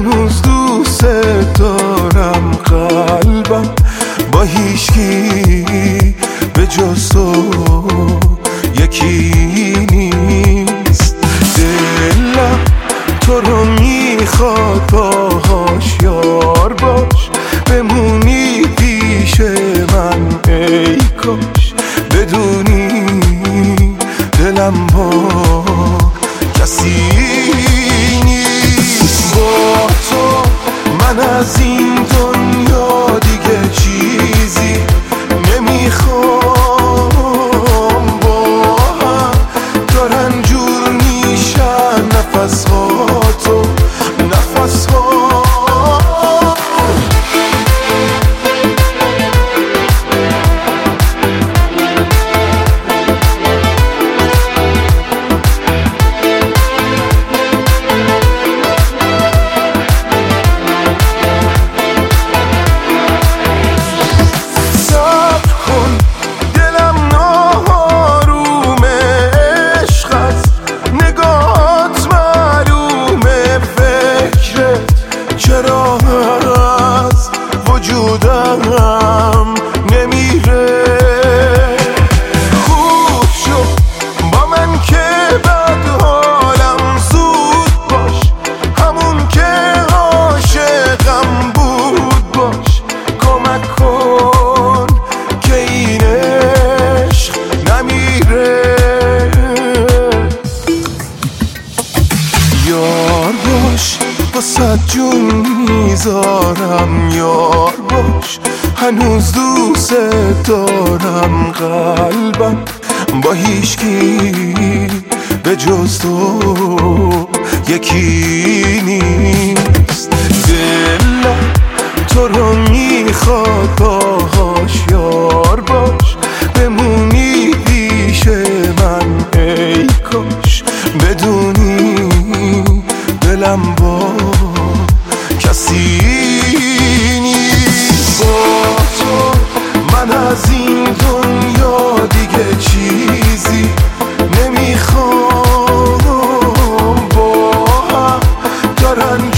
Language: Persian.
هنوز دوست دارم، قلبم با هیچکی به جز تو یکی نیست. دلم تو رو میخواد، باهاش یار باش، بمونی پیش من ای کاش. بدونی دلم با کسی نیست. با تو من از این دنیا دیگه چیزی نمیخوام. با هم دارن جور میشن نفس ها تو نفس ها. چرا از وجودم نمیره؟ خوب شو با من که بد حالم، زود باش همون که عاشقم بود باش. کمک کن که این عشق نمیره. یار باش واسه جون میذارم، یار باش هنوز دوست دارم، قلبم با هیچکی به جز تو یکی نیست. دلم تو رو میخواد، باهاش یار باش، بمونی پیش من ای کاش. بدونی دلم با کسی نیست. با تو من از این دنیا دیگه چیزی نمیخوام. با هم دارن